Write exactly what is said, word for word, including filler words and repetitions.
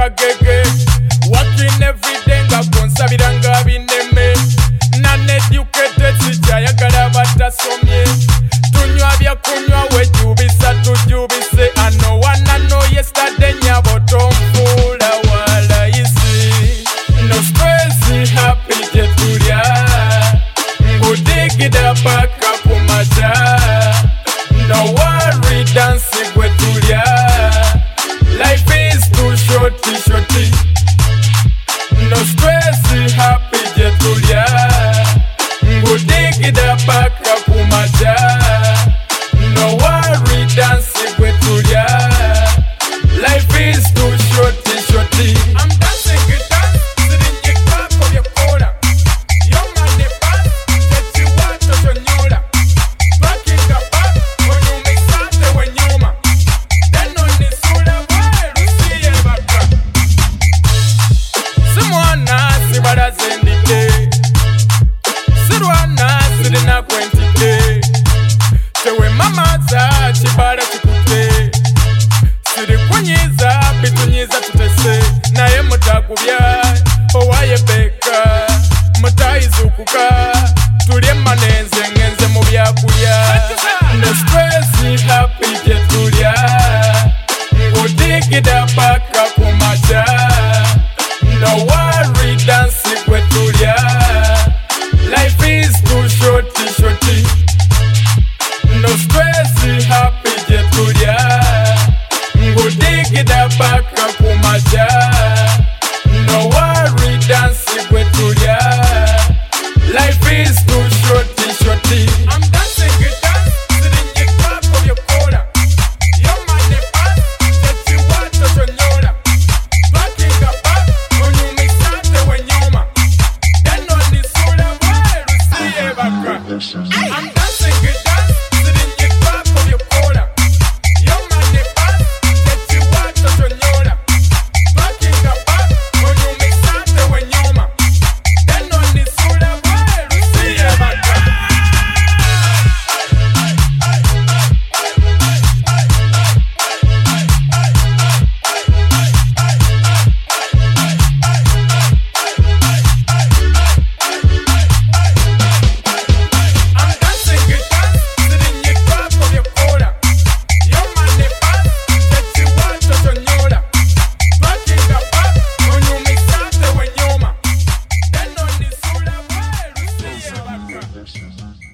kagege. Working every day nga konsabira nga bineme. Non-educated sijayagala batasomye. Tunywa bya kunywa wejubisa tujubise. I know one I know yesterday nyabo tomfula wala isi. No stress happy jetulya. Ngudigida paka kumaja. No worry dance gwetulya. Life is too shorty shorty. No stress happy jetulya. Ngudigida paka kumaja. No worry dance gwetulya. Life is too shorty shorty. I'm dancing guitar, sitting in club of your corner. Your man the pass, that you want to shonyora. Back in the back, when you make something when you ma. Then on the soda boy, Lucy Ebaka. Someone si bada zendike. Sirwana sirina kwentike. Tewe mama za chibara chikute. Siri kunyiza bitunyiza tutese. Naye mutakubya owaye beka. Mutayizukuka tulye manenze ngenze mu byakulya. No stress happy jetulya. Ngudigida paka kumaja. No worry dance gwetulya. Life is too shorty shorty. No stress happy jetulya. Ngudigida paka kumaja. No worry dance gwetulya. Life is too shorty shorty. I'm dancing guitar, sitting in club of your corner. Your man the pass, that you want to shonyora. Back in the back, when you make something when you ma. Then on the soda boy, Lucy Ebaka. I'm dancing guitar, sitting in club of your corner. Your man the pass, that you want to shonyora. Back in the back, when you make something when you ma. Then on the soda boy, Lucy Ebaka. I'm dancing guitar, sitting in club of your corner. Your man the pass, that you want to shonyora. Back in the back, when you make something when you ma. Then on the soda boy, Lucy Ebaka.